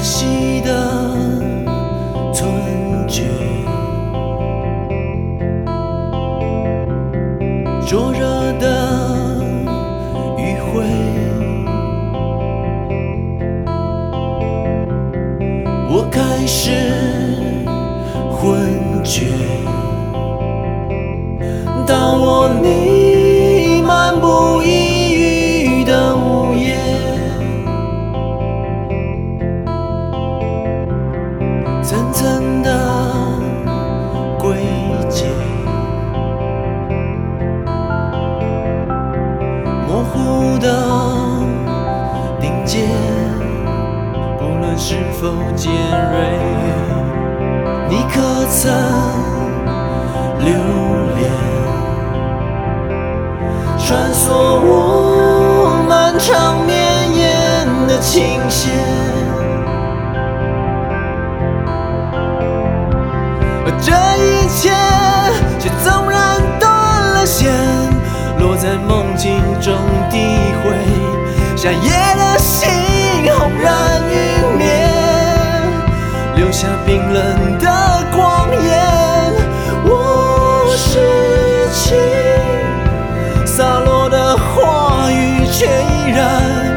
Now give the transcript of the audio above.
惜的存觉，灼热的余晖，我开始昏厥。当我弥漫不抑郁的午夜，层层的归结，模糊的凝结，不论是否尖锐，你可曾留恋？穿梭我漫长绵延的琴弦，而这一切却纵然断了线，落在梦境中诋毁，夏夜的星轰然陨灭，留下冰冷的光焰。我失去洒落的话语，却依然